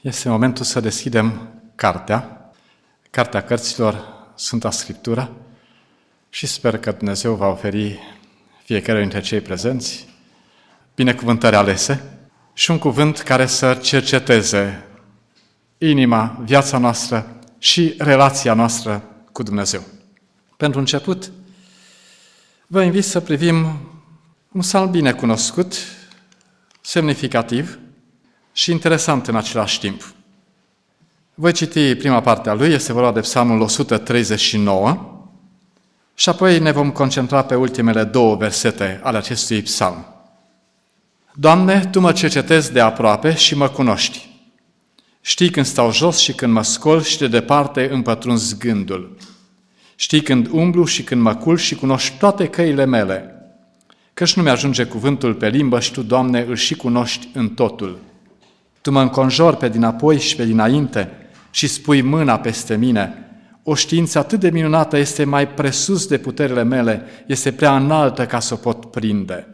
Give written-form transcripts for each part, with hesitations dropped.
Este momentul să deschidem Cartea Cărților, Sfânta Scriptură, și sper că Dumnezeu va oferi fiecare dintre cei prezenți binecuvântări alese și un cuvânt care să cerceteze inima, viața noastră și relația noastră cu Dumnezeu. Pentru început, vă invit să privim un psalm bine cunoscut, semnificativ și interesant în același timp. Voi citi prima parte a lui, este vorba de psalmul 139, și apoi ne vom concentra pe ultimele două versete ale acestui psalm. Doamne, Tu mă cercetezi de aproape și mă cunoști. Știi când stau jos și când mă scol și de departe îmi pătrunzi gândul. Știi când umblu și când mă culc și cunoști toate căile mele. Căci nu mi-ajunge cuvântul pe limbă și Tu, Doamne, îl și cunoști în totul. Tu mă înconjori pe dinapoi și pe dinainte și spui mâna peste mine. O știință atât de minunată este mai presus de puterile mele, este prea înaltă ca să o pot prinde.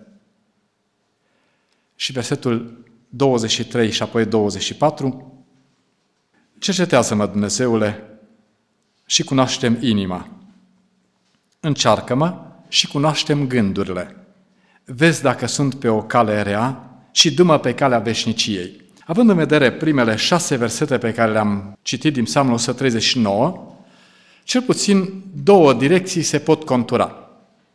Și versetul 23 și apoi 24. Cercetează-mă, Dumnezeule, și cunoaștem inima. Încearcă-mă și cunoaștem gândurile. Vezi dacă sunt pe o cale rea și du-mă pe calea veșniciei. Având în vedere primele 6 versete pe care le-am citit din Psalmul 139, cel puțin 2 direcții se pot contura.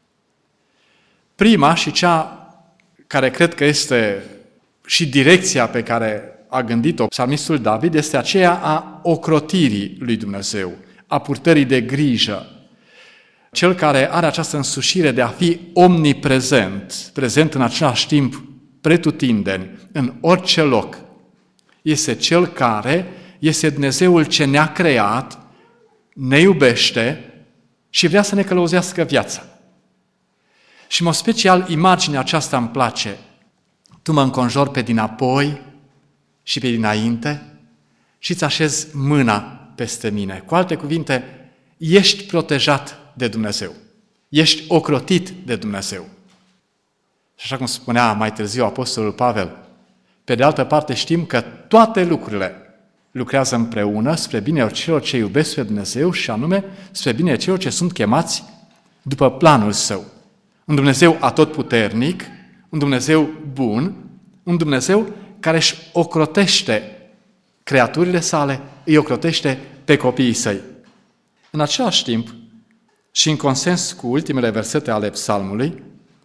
Prima și cea care cred că este și direcția pe care a gândit-o psalmistul David este aceea a ocrotirii lui Dumnezeu, a purtării de grijă. Cel care are această însușire de a fi omniprezent, prezent în același timp pretutindeni, în orice loc, este cel care este Dumnezeul ce ne-a creat, ne iubește și vrea să ne călăuzească viața. Și, în mod special, imaginea aceasta îmi place. Tu mă înconjori pe dinapoi și pe dinainte și îți așezi mâna peste mine. Cu alte cuvinte, ești protejat de Dumnezeu. Ești ocrotit de Dumnezeu. Și așa cum spunea mai târziu Apostolul Pavel, pe de altă parte știm că toate lucrurile lucrează împreună spre binele celor ce iubesc pe Dumnezeu și anume spre binele celor ce sunt chemați după planul Său. Un Dumnezeu atotputernic, un Dumnezeu bun, un Dumnezeu care își ocrotește creaturile sale, îi ocrotește pe copiii Săi. În același timp, și în consens cu ultimele versete ale psalmului,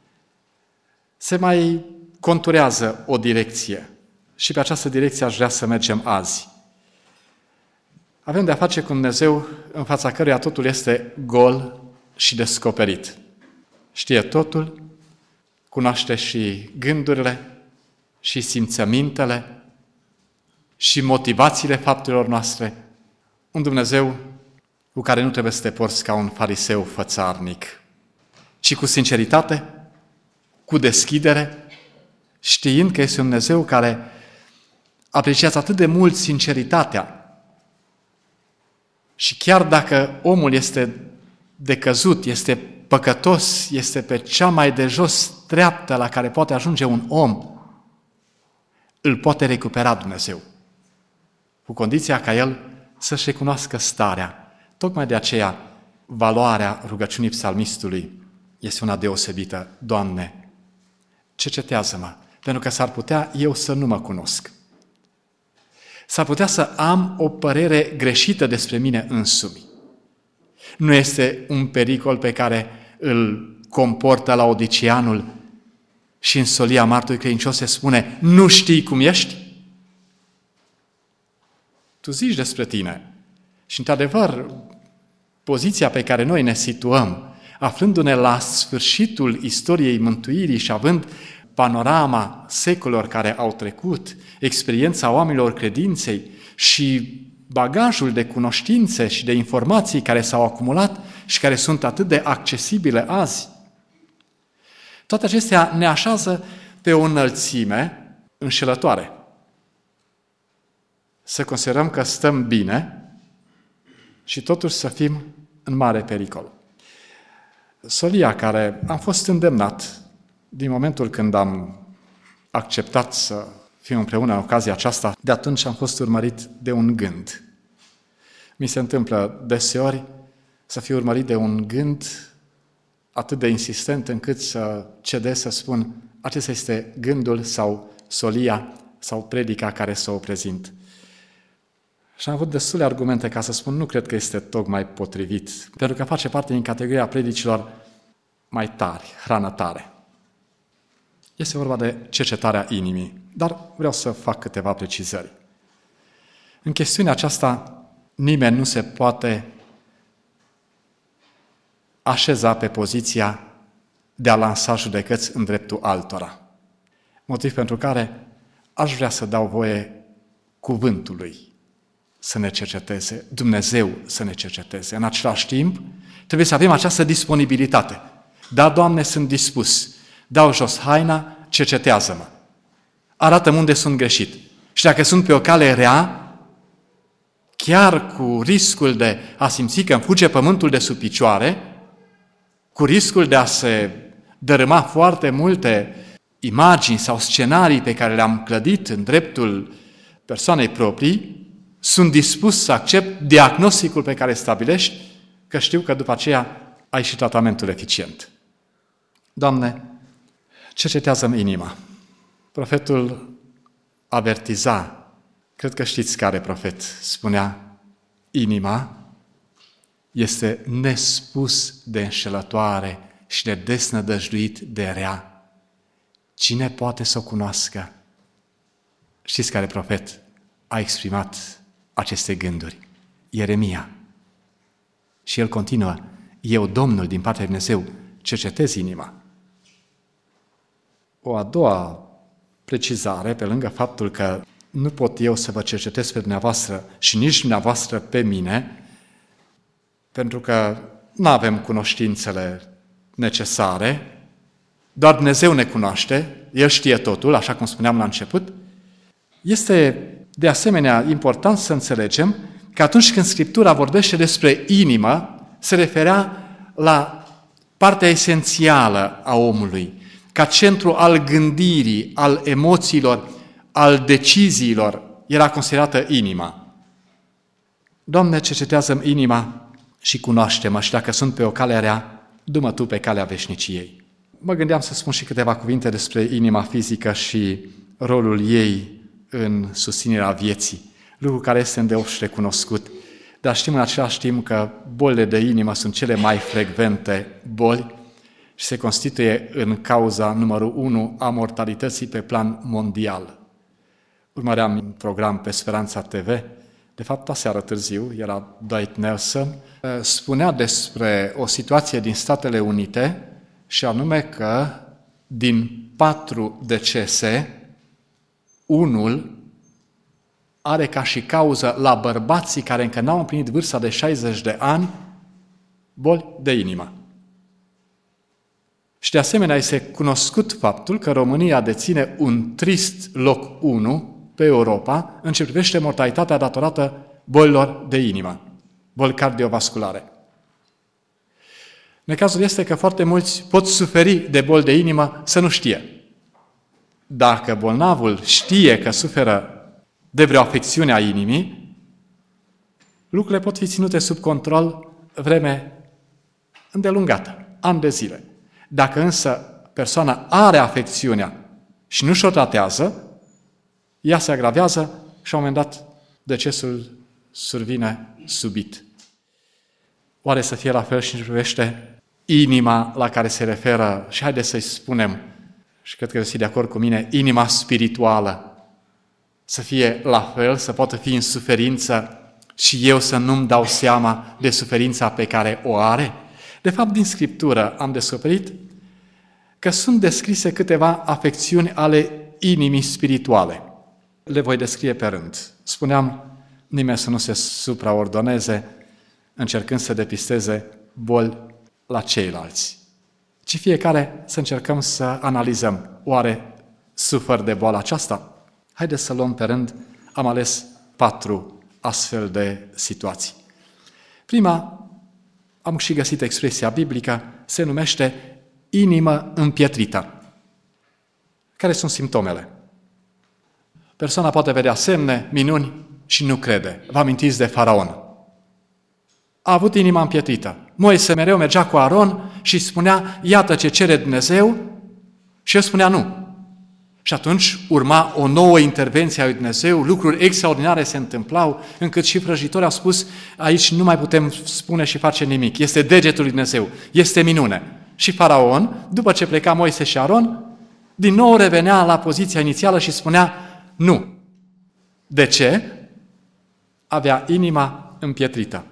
se mai conturează o direcție și pe această direcție aș vrea să mergem azi. Avem de-a face cu Dumnezeu în fața căruia totul este gol și descoperit. Știe totul, cunoaște și gândurile, și simțămintele, și motivațiile faptelor noastre. Un Dumnezeu cu care nu trebuie să te porți ca un fariseu fățarnic, ci cu sinceritate, cu deschidere, știind că este un Dumnezeu care apreciază atât de mult sinceritatea. Și chiar dacă omul este decăzut, este păcătos, este pe cea mai de jos treaptă la care poate ajunge un om, îl poate recupera Dumnezeu, cu condiția ca el să-și recunoască starea. Tocmai de aceea, valoarea rugăciunii psalmistului este una deosebită. Doamne, cercetează-mă, pentru că s-ar putea eu să nu mă cunosc. S-ar putea să am o părere greșită despre mine însumi. Nu este un pericol pe care îl comportă Laodiceanul și în solia martorului credincios se spune, nu știi cum ești? Tu zici despre tine. Și, într-adevăr, poziția pe care noi ne situăm, aflându-ne la sfârșitul istoriei mântuirii și având panorama secolelor care au trecut, experiența oamenilor credinței și bagajul de cunoștințe și de informații care s-au acumulat și care sunt atât de accesibile azi, toate acestea ne așează pe o înălțime înșelătoare. Să considerăm că stăm bine și totuși să fim în mare pericol. Solia care am fost îndemnat din momentul când am acceptat să fim împreună în ocazia aceasta, de atunci am fost urmărit de un gând. Mi se întâmplă deseori să fiu urmărit de un gând atât de insistent încât să cedez să spun acesta este gândul sau solia sau predica care să o prezint. Și am avut destule argumente ca să spun nu cred că este tocmai potrivit, pentru că face parte din categoria predicilor mai tari, hrană tare. Este vorba de cercetarea inimii, dar vreau să fac câteva precizări. În chestiunea aceasta, nimeni nu se poate așeza pe poziția de a lansa judecăți în dreptul altora. Motiv pentru care aș vrea să dau voie cuvântului să ne cerceteze, Dumnezeu să ne cerceteze. În același timp, trebuie să avem această disponibilitate. Da, Doamne, sunt dispus. Dau jos haina, cercetează-mă. Arată-mi unde sunt greșit. Și dacă sunt pe o cale rea, chiar cu riscul de a simți că îmi fuge pământul de sub picioare, cu riscul de a se dărâma foarte multe imagini sau scenarii pe care le-am clădit în dreptul persoanei proprii, sunt dispus să accept diagnosticul pe care stabilești, că știu că după aceea ai și tratamentul eficient. Doamne, cercetează-mi inima. Profetul avertiza, cred că știți care profet, spunea, inima este nespus de înșelătoare și de desnădăjduit de rea. Cine poate să o cunoască? Știți care profet a exprimat aceste gânduri? Ieremia. Și el continuă, eu, Domnul, din partea lui Dumnezeu, cercetez inima. O a doua precizare, pe lângă faptul că nu pot eu să vă cercetez pe dumneavoastră și nici dumneavoastră pe mine, pentru că nu avem cunoștințele necesare, doar Dumnezeu ne cunoaște, El știe totul, așa cum spuneam la început. Este de asemenea important să înțelegem că atunci când Scriptura vorbește despre inimă, se referea la partea esențială a omului, ca centru al gândirii, al emoțiilor, al deciziilor, era considerată inima. Doamne, cercetează-mi inima și cunoaște-mă și dacă sunt pe o cale rea, du-mă Tu pe calea veșniciei. Mă gândeam să spun și câteva cuvinte despre inima fizică și rolul ei în susținerea vieții, lucru care este îndeopște recunoscut, dar știm în același timp că bolile de inimă sunt cele mai frecvente boli și se constituie în cauza numărul 1 a mortalității pe plan mondial. Urmăream un program pe Speranța TV, de fapt aseară târziu, era Dwight Nelson, spunea despre o situație din Statele Unite și anume că din 4 decese, unul are ca și cauză la bărbații care încă n-au împlinit vârsta de 60 de ani boli de inimă. Și de asemenea este cunoscut faptul că România deține un trist loc 1 pe Europa în ce privește mortalitatea datorată bolilor de inimă, boli cardiovasculare. Necazul este că foarte mulți pot suferi de boli de inimă să nu știe. Dacă bolnavul știe că suferă de vreo afecțiune a inimii, lucrurile pot fi ținute sub control vreme îndelungată, ani de zile. Dacă însă persoana are afecțiunea și nu și-o tratează, ea se agravează și la un moment dat decesul survine subit. Oare să fie la fel și în ce privește inima la care se referă, și haideți să-i spunem, și cred că veți fi de acord cu mine, inima spirituală, să fie la fel, să poată fi în suferință și eu să nu-mi dau seama de suferința pe care o are? De fapt, din Scriptură am descoperit că sunt descrise câteva afecțiuni ale inimii spirituale. Le voi descrie pe rând. Spuneam, nimeni să nu se supraordoneze încercând să depisteze boli la ceilalți, ci fiecare să încercăm să analizăm, oare sufăr de boala aceasta? Haideți să luăm pe rând, am ales 4 astfel de situații. Prima, am și găsit expresia biblică, se numește inimă împietrită. Care sunt simptomele? Persoana poate vedea semne, minuni și nu crede. Vă amintiți de Faraon. A avut inima împietrită. Moise mereu mergea cu Aron și spunea, iată ce cere Dumnezeu, și el spunea nu. Și atunci urma o nouă intervenție a lui Dumnezeu, lucruri extraordinare se întâmplau, încât și vrăjitorii au spus, aici nu mai putem spune și face nimic, este degetul lui Dumnezeu, este minune. Și Faraon, după ce pleca Moise și Aron, din nou revenea la poziția inițială și spunea, nu. De ce? Avea inima împietrită.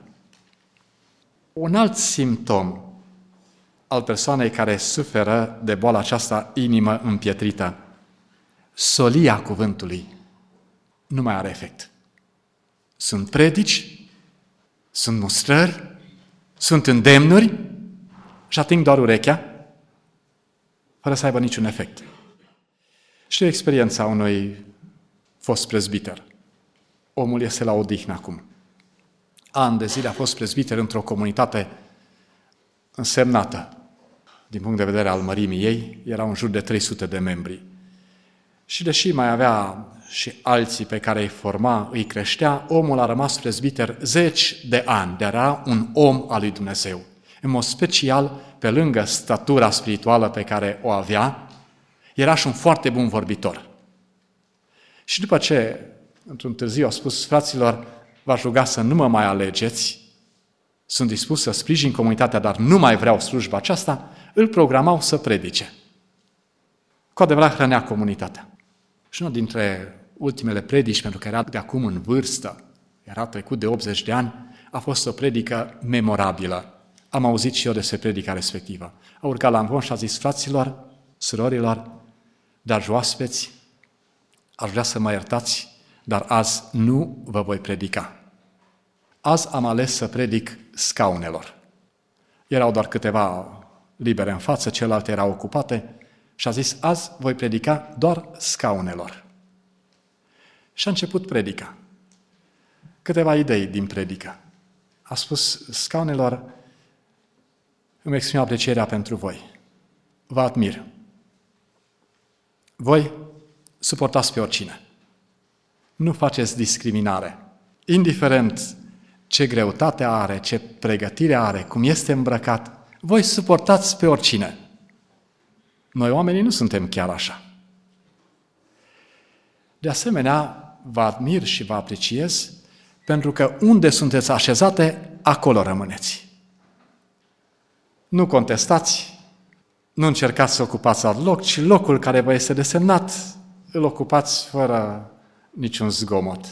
Un alt simptom al persoanei care suferă de boala aceasta, inimă împietrită, solia cuvântului nu mai are efect. Sunt predici, sunt mustrări, sunt îndemnuri și ating doar urechea, fără să aibă niciun efect. Știu experiența unui fost prezbiter. Omul este la odihnă acum. Ani de zile a fost prezbiter într-o comunitate însemnată. Din punct de vedere al mărimii ei, erau în jur de 300 de membri. Și deși mai avea și alții pe care îi forma, îi creștea, omul a rămas prezbiter 10 de ani, dar era un om al lui Dumnezeu. În mod special, pe lângă statura spirituală pe care o avea, era și un foarte bun vorbitor. Și după ce, într-un târziu, a spus, fraților, v-aș ruga să nu mă mai alegeți, sunt dispus să sprijin comunitatea, dar nu mai vreau slujba aceasta, îl programau să predice. Cu adevărat hrănea comunitatea. Și unul dintre ultimele predici, pentru că era de acum în vârstă, era trecut de 80 de ani, a fost o predică memorabilă. Am auzit și eu despre predica respectivă. A urcat la amvon și a zis, fraților, surorilor, dragi oaspeți, aș vrea să mă iertați, dar azi nu vă voi predica. Azi am ales să predic scaunelor. Erau doar câteva libere în față, celelalte erau ocupate și a zis, azi voi predica doar scaunelor. Și a început predica. Câteva idei din predică. A spus, scaunelor, îmi exprim aprecierea pentru voi. Vă admir. Voi suportați pe oricine. Nu faceți discriminare. Indiferent ce greutate are, ce pregătire are, cum este îmbrăcat, voi suportați pe oricine. Noi oamenii nu suntem chiar așa. De asemenea, vă admir și vă apreciez pentru că unde sunteți așezate, acolo rămâneți. Nu contestați, nu încercați să ocupați alt loc, ci locul care vă este desemnat, îl ocupați fără niciun zgomot.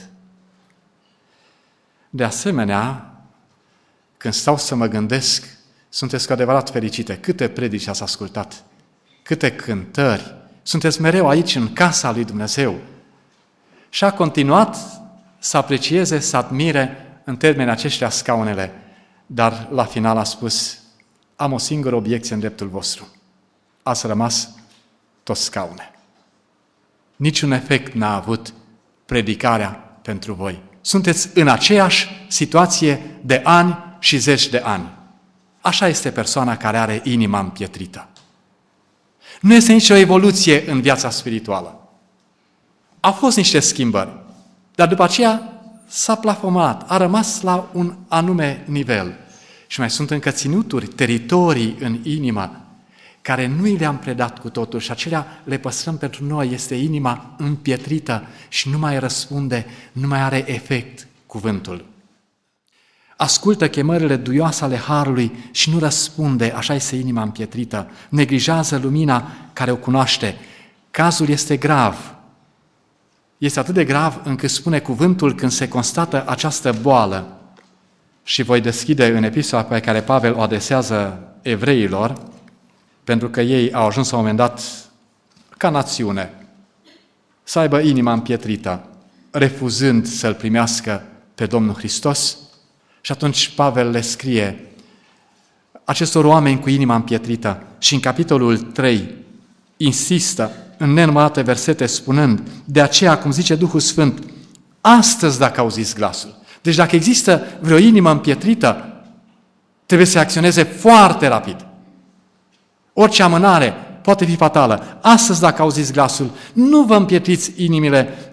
De asemenea, când stau să mă gândesc, sunteți cu adevărat fericite. Câte predici ați ascultat, câte cântări, sunteți mereu aici în casa lui Dumnezeu. Și a continuat să aprecieze, să admire în termeni aceștia scaunele, dar la final a spus, am o singură obiecție în dreptul vostru. Ați rămas toți scaune. Niciun efect n-a avut predicarea pentru voi. Sunteți în aceeași situație de ani și zeci de ani. Așa este persoana care are inima împietrită. Nu este nicio evoluție în viața spirituală. Au fost niște schimbări, dar după aceea s-a plafonat, a rămas la un anume nivel. Și mai sunt încă ținuturi, teritorii în inimă, care nu le-am predat cu totul și acelea le păstrăm pentru noi. Este inima împietrită și nu mai răspunde, nu mai are efect cuvântul. Ascultă chemările duioase ale Harului și nu răspunde, așa este inima împietrită. Neglijează lumina care o cunoaște. Cazul este grav. Este atât de grav încât spune cuvântul când se constată această boală. Și voi deschide în epistola pe care Pavel o adresează evreilor, pentru că ei au ajuns la un moment dat ca națiune să aibă inima împietrită, refuzând să-L primească pe Domnul Hristos. Și atunci Pavel le scrie acestor oameni cu inima împietrită și în capitolul 3 insistă în nenumărate versete spunând, de aceea, cum zice Duhul Sfânt, astăzi dacă auziți glasul. Deci dacă există vreo inimă împietrită, trebuie să acționeze foarte rapid. Orice amânare poate fi fatală. Astăzi, dacă auziți glasul, nu vă împietriți inimile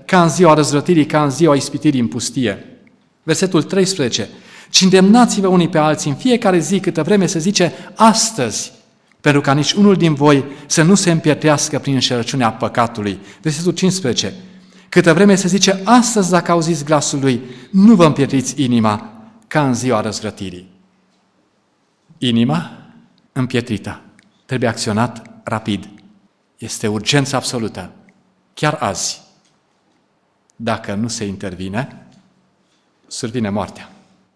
ca în ziua răzvrătirii, ca în ziua ispitirii în pustie. Versetul 13. Ci îndemnați-vă unii pe alții în fiecare zi, câtă vreme se zice astăzi, pentru ca nici unul din voi să nu se împietrească prin înșelăciunea păcatului. Versetul 15. Câtă vreme se zice astăzi, dacă auziți glasul lui, nu vă împietriți inima ca în ziua răzvrătirii. Inima împietrită. Trebuie acționat rapid. Este urgență absolută. Chiar azi. Dacă nu se intervine, survine moartea.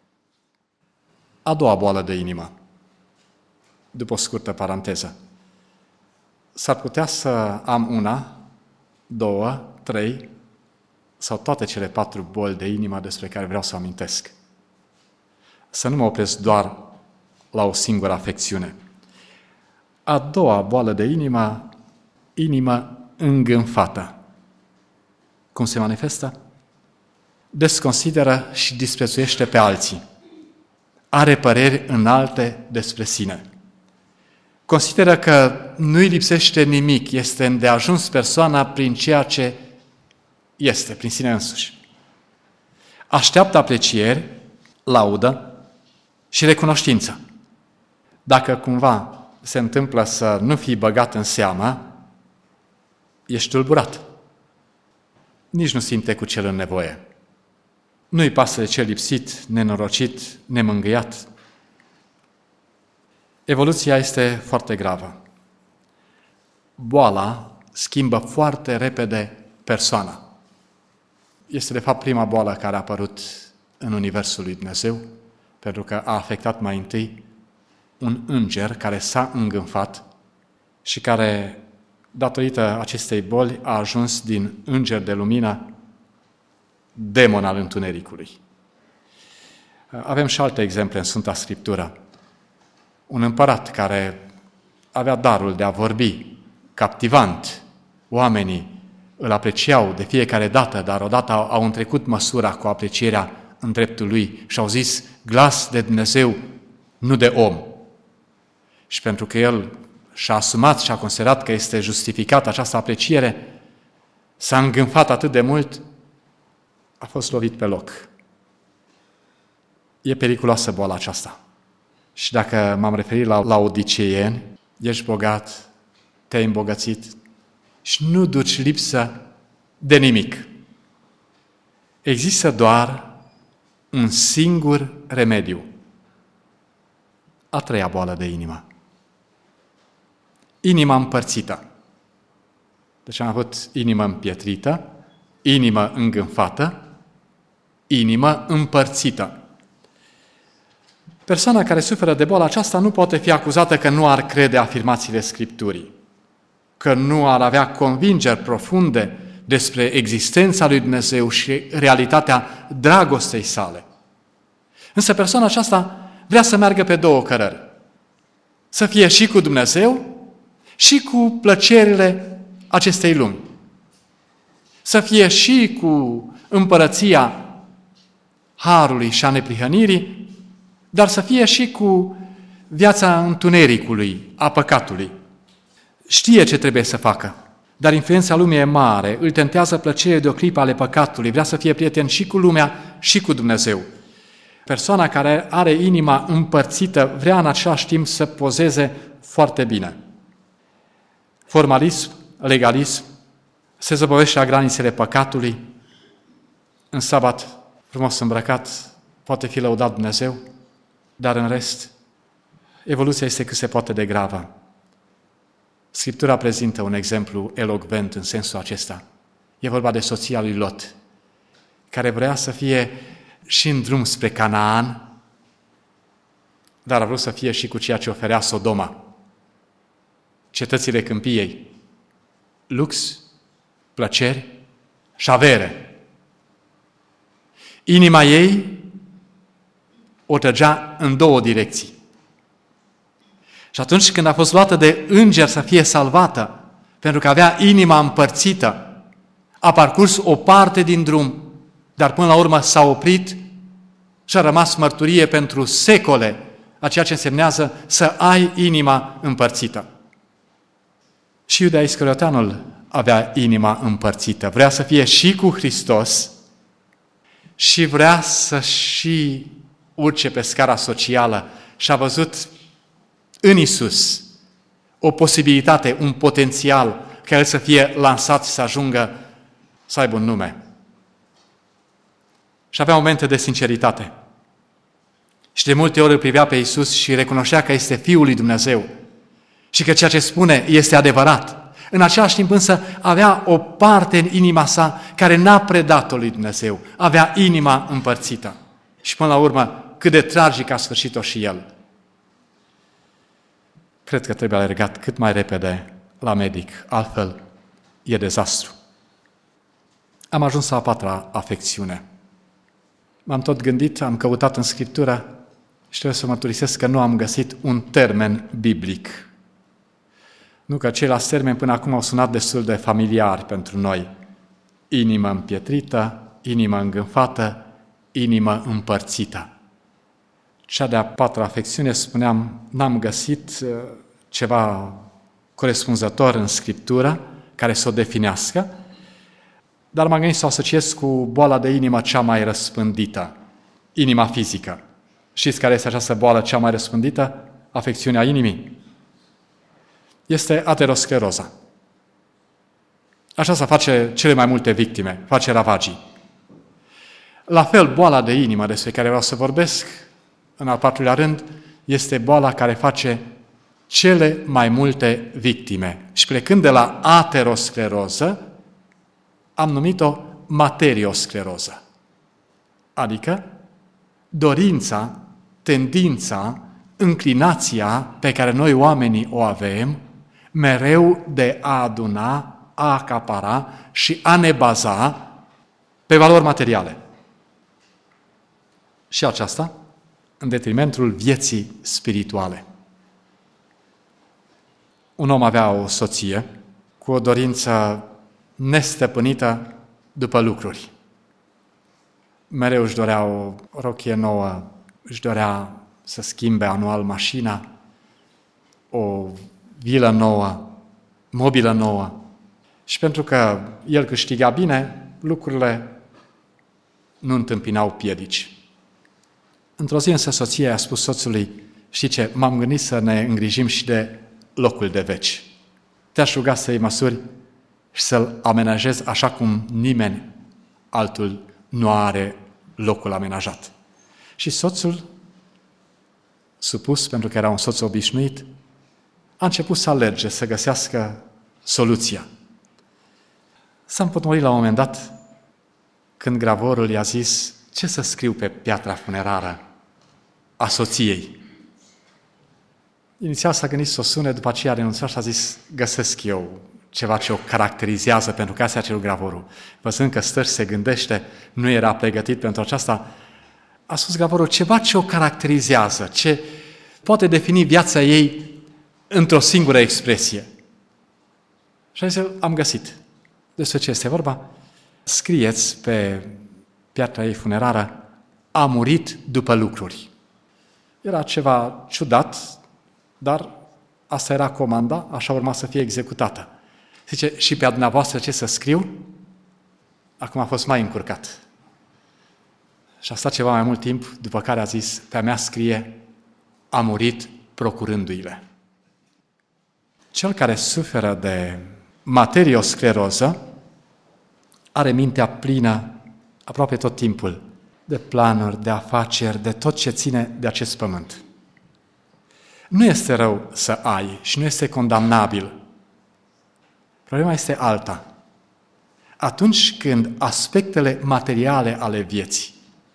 A doua boală de inimă. După o scurtă paranteză. S-ar putea să am una, două, trei sau toate cele 4 boli de inimă despre care vreau să amintesc. Să nu mă opresc doar la o singură afecțiune. A doua boală de inimă, inimă îngânfată. Cum se manifestă? Desconsideră și disprețuiește pe alții. Are păreri înalte despre sine. Consideră că nu-i lipsește nimic, este îndeajuns persoana prin ceea ce este, prin sine însuși. Așteaptă aprecieri, laudă și recunoștință. Dacă cumva se întâmplă să nu fii băgat în seamă, ești tulburat. Nici nu simte cu cel în nevoie. Nu-i pasă de cel lipsit, nenorocit, nemângâiat. Evoluția este foarte gravă. Boala schimbă foarte repede persoana. Este de fapt prima boală care a apărut în Universul lui Dumnezeu, pentru că a afectat mai întâi un înger care s-a îngânfat și care, datorită acestei boli, a ajuns din înger de lumină demon al întunericului. Avem și alte exemple în Sfânta Scriptură. Un împărat care avea darul de a vorbi captivant, oamenii îl apreciau de fiecare dată, dar odată au întrecut măsura cu aprecierea în dreptul lui și au zis glas de Dumnezeu, nu de om. Și pentru că el și-a asumat și a considerat că este justificată această apreciere, s-a îngânfat atât de mult, a fost lovit pe loc. E periculoasă boala aceasta. Și dacă m-am referit la laodiceeni, ești bogat, te-ai îmbogățit și nu duci lipsă de nimic. Există doar un singur remediu. A treia boală de inimă. Inima împărțită. Deci am avut inimă împietrită, inimă îngânfată, inimă împărțită. Persoana care suferă de boala aceasta nu poate fi acuzată că nu ar crede afirmațiile Scripturii, că nu ar avea convingeri profunde despre existența lui Dumnezeu și realitatea dragostei sale. Însă persoana aceasta vrea să meargă pe două cărări. Să fie și cu Dumnezeu și cu plăcerile acestei lumi. Să fie și cu împărăția harului și a neprihănirii, dar să fie și cu viața întunericului, a păcatului. Știe ce trebuie să facă, dar influența lumii e mare, îl tentează plăcerile de o clipă ale păcatului, vrea să fie prieten și cu lumea și cu Dumnezeu. Persoana care are inima împărțită vrea în același timp să pozeze foarte bine. Formalism, legalism, se zăbovește la granițele păcatului, în sabat, frumos îmbrăcat, poate fi lăudat Dumnezeu, dar în rest, evoluția este cât se poate de gravă. Scriptura prezintă un exemplu elocvent în sensul acesta. E vorba de soția lui Lot, care vrea să fie și în drum spre Canaan, dar a vrut să fie și cu ceea ce oferea Sodoma. Cetățile câmpiei, lux, plăceri și avere. Inima ei o trăgea în două direcții. Și atunci când a fost luată de înger să fie salvată, pentru că avea inima împărțită, a parcurs o parte din drum, dar până la urmă s-a oprit și a rămas mărturie pentru secole a ceea ce însemnează să ai inima împărțită. Și Iuda Iscarioteanul avea inima împărțită. Vrea să fie și cu Hristos și vrea să și urce pe scara socială și a văzut în Iisus o posibilitate, un potențial ca El să fie lansat și să ajungă să aibă un nume. Și avea momente de sinceritate. Și de multe ori îl privea pe Iisus și recunoștea că este Fiul lui Dumnezeu și că ceea ce spune este adevărat. În același timp însă avea o parte în inima sa care n-a predat-o lui Dumnezeu. Avea inima împărțită. Și până la urmă, cât de tragic a sfârșit-o și el. Cred că trebuie alergat cât mai repede la medic, altfel e dezastru. Am ajuns la a patra afecțiune. M-am tot gândit, am căutat în Scriptură și trebuie să mărturisesc că nu am găsit un termen biblic. Nu că ceilalți termeni până acum au sunat destul de familiari pentru noi. Inimă împietrită, inimă îngânfată, inimă împărțită. Cea de-a patra afecțiune, spuneam, n-am găsit ceva corespunzător în Scriptură care să o definească, dar m-am gândit să o asociez cu boala de inimă cea mai răspândită, inima fizică. Știți care este această boală cea mai răspândită? Afecțiunea inimii. Este ateroscleroza. Aceasta face cele mai multe victime, face ravagii. La fel, boala de inimă despre care vreau să vorbesc, în al patrulea rând, este boala care face cele mai multe victime. Și plecând de la ateroscleroză, am numit-o materioscleroză. Adică dorința, tendința, înclinația pe care noi oamenii o avem, mereu de a aduna, a acapara și a ne baza pe valori materiale. Și aceasta în detrimentul vieții spirituale. Un om avea o soție cu o dorință nestăpânită după lucruri. Mereu își dorea o rochie nouă, își dorea să schimbe anual mașina, o vilă nouă, mobilă nouă. Și pentru că el câștiga bine, lucrurile nu întâmpinau piedici. Într-o zi însă soția a spus soțului, știi ce, m-am gândit să ne îngrijim și de locul de veci. Te-aș ruga să iei măsuri și să-l amenajezi așa cum nimeni altul nu are locul amenajat. Și soțul, supus, pentru că era un soț obișnuit, a început să alerge, să găsească soluția. S-a împotmolit la un moment dat, când gravorul i-a zis, ce să scriu pe piatra funerară a soției? Inițial s-a gândit să o sune, după aceea a renunțat și a zis, găsesc eu ceva ce o caracterizează, pentru că asta a cerut gravorul. Văzând că stă și se gândește, nu era pregătit pentru aceasta, a spus gravorul, ceva ce o caracterizează, ce poate defini viața ei într-o singură expresie. Și a zis, am găsit. Despre ce este vorba? Scrieți pe piatra ei funerară, a murit după lucruri. Era ceva ciudat, dar asta era comanda, așa urma să fie executată. Zice, și pe a dumneavoastră ce să scriu? Acum a fost mai încurcat. Și a stat ceva mai mult timp, după care a zis, pe a mea scrie, a murit procurându-i-le. Cel care suferă de materioscleroză are mintea plină aproape tot timpul de planuri, de afaceri, de tot ce ține de acest pământ. Nu este rău să ai și nu este condamnabil. Problema este alta. Atunci când aspectele materiale ale vieții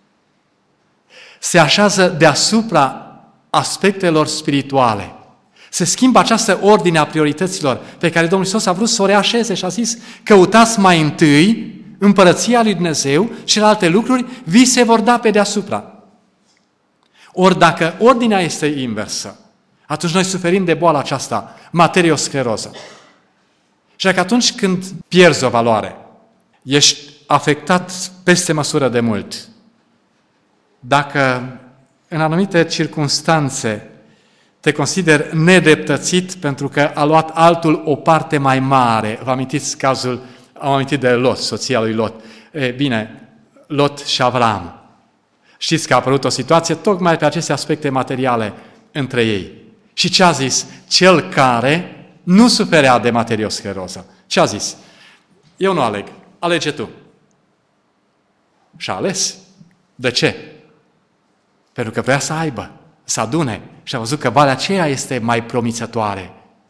se așează deasupra aspectelor spirituale, se schimbă această ordine a priorităților pe care Domnul Hristos a vrut să o reașeze și a zis, căutați mai întâi împărăția lui Dumnezeu, celelalte lucruri vi se vor da pe deasupra. Ori dacă ordinea este inversă, atunci noi suferim de boala aceasta, materioscleroză. Și dacă atunci când pierzi o valoare, ești afectat peste măsură de mult, dacă în anumite circunstanțe te consider nedreptățit pentru că a luat altul o parte mai mare. Vă amintiți cazul, am amintit de Lot, soția lui Lot. Bine, Lot și Avram. Știți că a apărut o situație tocmai pe aceste aspecte materiale între ei. Și ce a zis? Cel care nu suferea de materioscleroză. Ce a zis? Eu nu aleg, alege tu. Și a ales. De ce? Pentru că vrea să aibă, să adune și a văzut că valea aceea este mai promițătoare.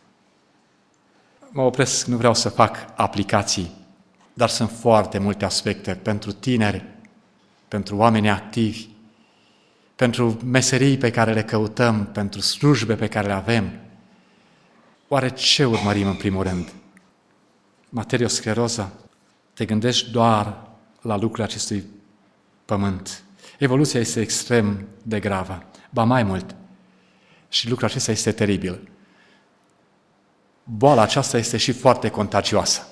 Mă opresc, nu vreau să fac aplicații, dar sunt foarte multe aspecte pentru tineri, pentru oameni activi, pentru meserii pe care le căutăm, pentru slujbe pe care le avem. Oare ce urmărim în primul rând? Materioscleroză? Te gândești doar la lucrurile acestui pământ. Evoluția este extrem de gravă, ba mai mult. Și lucrul acesta este teribil. Boala aceasta este și foarte contagioasă.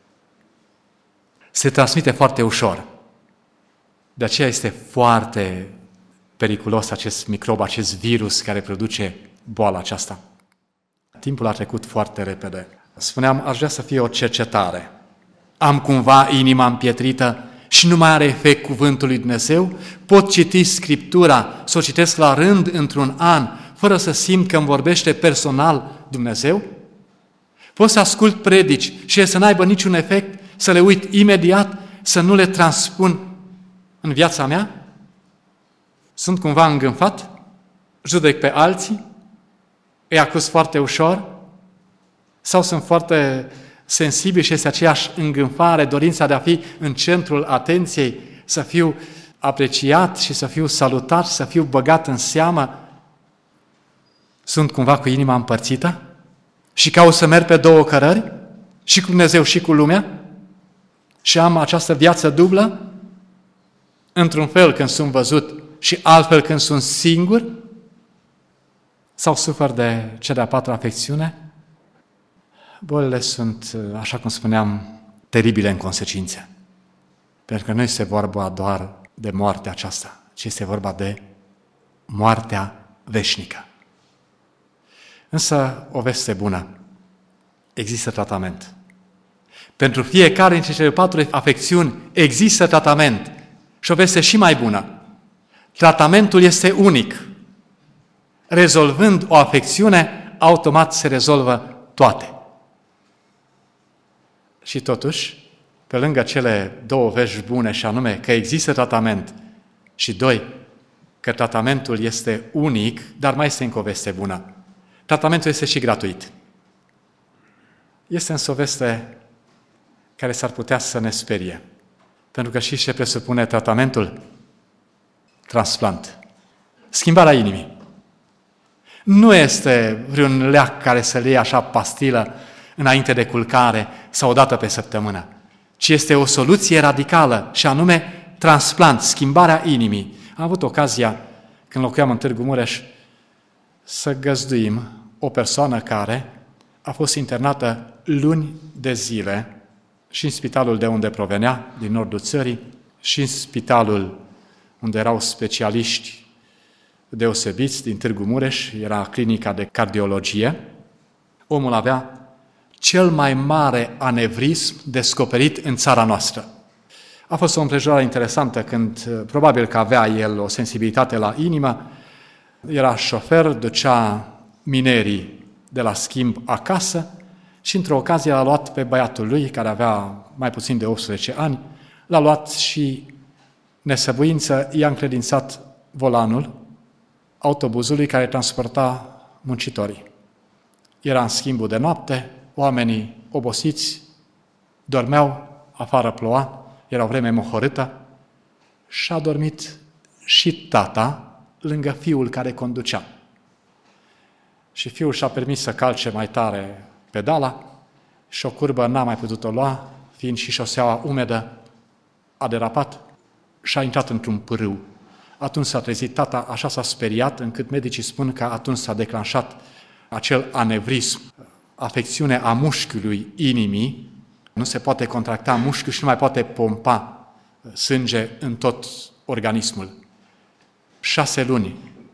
Se transmite foarte ușor. De aceea este foarte periculos acest microb, acest virus care produce boala aceasta. Timpul a trecut foarte repede. Spuneam, aș vrea să fie o cercetare. Am cumva inima împietrită și nu mai are efect cuvântul lui Dumnezeu? Pot citi Scriptura, să o citesc la rând într-un an, fără să simt că îmi vorbește personal Dumnezeu? Pot să ascult predici și să n-aibă niciun efect, să le uit imediat, să nu le transpun în viața mea? Sunt cumva îngânfat? Judec pe alții? Îi acuz foarte ușor? Sau sunt foarte sensibil și este aceeași îngânfare, dorința de a fi în centrul atenției, să fiu apreciat și să fiu salutat și să fiu băgat în seamă? Sunt cumva cu inima împărțită? Și caut să merg pe două cărări? Și cu Dumnezeu și cu lumea? Și am această viață dublă? Într-un fel când sunt văzut și altfel când sunt singur? Sau sufăr de cea de-a patra afecțiune? Bolile sunt, așa cum spuneam, teribile în consecințe. Pentru că nu este vorba doar de moartea aceasta, ci este vorba de moartea veșnică. Însă, o veste bună. Există tratament. Pentru fiecare dintre cele 4 afecțiuni există tratament. Și o veste și mai bună. Tratamentul este unic. Rezolvând o afecțiune, automat se rezolvă toate. Și totuși, pe lângă cele 2 vești bune, și anume că există tratament, și 2, că tratamentul este unic, dar mai este încă o veste bună. Tratamentul este și gratuit. Este însă o veste care s-ar putea să ne sperie. Pentru că și ce presupune tratamentul? Transplant. Schimbarea inimii. Nu este vreun leac care să-l iei așa pastilă înainte de culcare sau o dată pe săptămână, ci este o soluție radicală și anume transplant, schimbarea inimii. Am avut ocazia, când locuiam în Târgu Mureș, să găzduim o persoană care a fost internată luni de zile și în spitalul de unde provenea, din nordul țării, și în spitalul unde erau specialiști deosebiți din Târgu Mureș, era clinica de cardiologie. Omul avea cel mai mare anevrism descoperit în țara noastră. A fost o împrejurare interesantă când, probabil că avea el o sensibilitate la inimă, era șofer, ducea minerii de la schimb acasă și într-o ocazie l-a luat pe băiatul lui, care avea mai puțin de 18 ani, l-a luat și nesăbuință i-a încredințat volanul autobuzului care transporta muncitorii. Era în schimbul de noapte, oamenii obosiți dormeau, afară ploua, era o vreme mohorâtă și a dormit și tata lângă fiul care conducea. Și fiul și-a permis să calce mai tare pedala și o curbă n-a mai putut-o lua, fiind și șoseaua umedă, a derapat și a intrat într-un pârâu. Atunci s-a trezit tata, așa s-a speriat, încât medicii spun că atunci s-a declanșat acel anevrism, afecțiune a mușchiului inimii, nu se poate contracta mușchiul și nu mai poate pompa sânge în tot organismul. 6 luni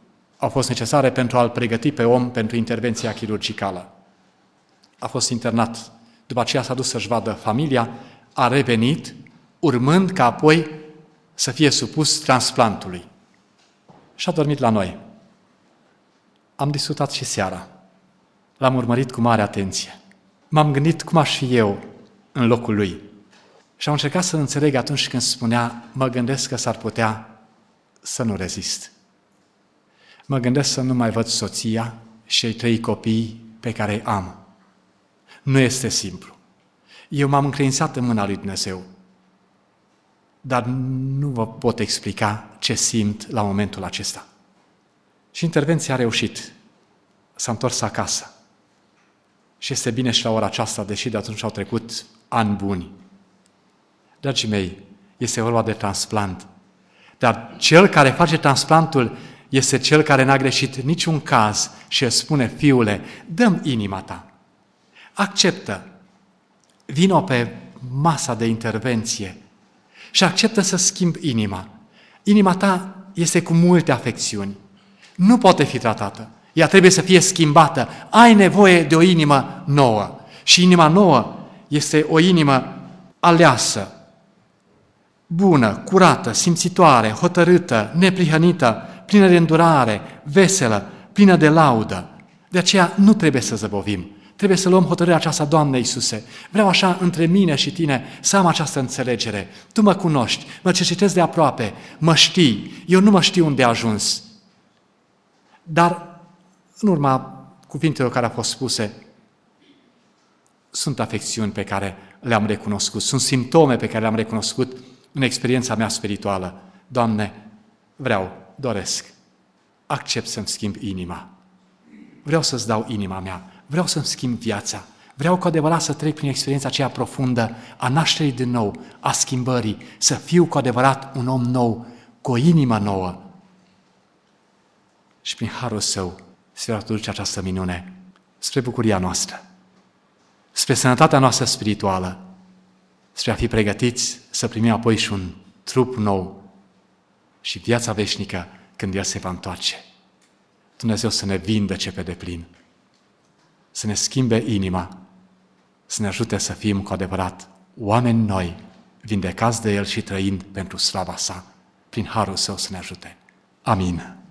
au fost necesare pentru a-l pregăti pe om pentru intervenția chirurgicală. A fost internat. După aceea s-a dus să-și vadă familia, a revenit, urmând ca apoi să fie supus transplantului. Și a dormit la noi. Am discutat și seara. L-am urmărit cu mare atenție. M-am gândit cum aș fi eu în locul lui. Și am încercat să înțeleg atunci când spunea, mă gândesc că s-ar putea să nu rezist. Mă gândesc să nu mai văd soția și cei 3 copii pe care îi am. Nu este simplu. Eu m-am încredințat în mâna lui Dumnezeu, dar nu vă pot explica ce simt la momentul acesta. Și intervenția a reușit. S-a întors acasă. Și este bine și la ora aceasta, deși de atunci au trecut ani buni. Dragii mei, este vorba de transplant. Dar cel care face transplantul este cel care n-a greșit niciun caz și îți spune, fiule, dă-mi inima ta. Acceptă. Vino pe masa de intervenție și acceptă să schimbi inima. Inima ta este cu multe afecțiuni. Nu poate fi tratată. Ea trebuie să fie schimbată. Ai nevoie de o inimă nouă. Și inima nouă este o inimă aleasă, bună, curată, simțitoare, hotărâtă, neprihănită, plină de îndurare, veselă, plină de laudă. De aceea nu trebuie să zăbovim. Trebuie să luăm hotărârea aceasta, Doamne Iisuse. Vreau așa între mine și Tine să am această înțelegere. Tu mă cunoști, mă cercetezi de aproape, mă știi, eu nu mă știu unde a ajuns. Dar în urma cuvintelor care au fost spuse, sunt afecțiuni pe care le-am recunoscut, sunt simptome pe care le-am recunoscut în experiența mea spirituală. Doamne, doresc, accept să-mi schimb inima. Vreau să-ți dau inima mea, vreau să-mi schimb viața, vreau cu adevărat să trec prin experiența aceea profundă a nașterii din nou, a schimbării, să fiu cu adevărat un om nou, cu o inimă nouă. Și prin harul Său se va duce această minune spre bucuria noastră, spre sănătatea noastră spirituală, spre a fi pregătiți să primim apoi și un trup nou și viața veșnică când El se va întoarce. Dumnezeu să ne vindece pe deplin, să ne schimbe inima, să ne ajute să fim cu adevărat oameni noi, vindecați de El și trăind pentru slava Sa. Prin harul Său să ne ajute. Amin.